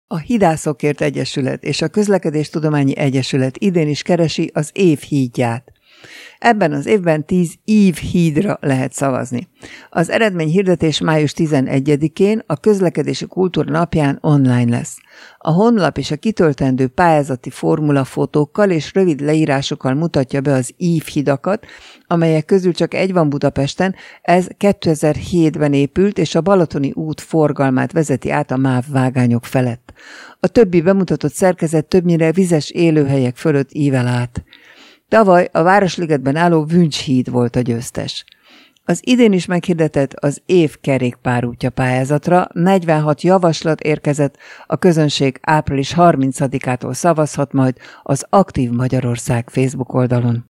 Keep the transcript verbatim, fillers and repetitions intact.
A Hidászokért Egyesület és a Közlekedéstudományi Egyesület idén is keresi az év hídját. Ebben az évben tíz ívhídra lehet szavazni. Az eredményhirdetés május tizenegyedikén a Közlekedési Kultúra napján online lesz. A honlap és a kitöltendő pályázati formula fotókkal és rövid leírásokkal mutatja be az ívhidakat, amelyek közül csak egy van Budapesten, ez kétezer-hétben épült, és a Balatoni út forgalmát vezeti át a MÁV vágányok felett. A többi bemutatott szerkezet többnyire vizes élőhelyek fölött ível át. Tavaly a Városligetben álló Vüncs-híd volt a győztes. Az idén is meghirdetett az év kerékpárútja pályázatra negyvenhat javaslat érkezett, a közönség április harmincadikától szavazhat majd az Aktív Magyarország Facebook oldalon.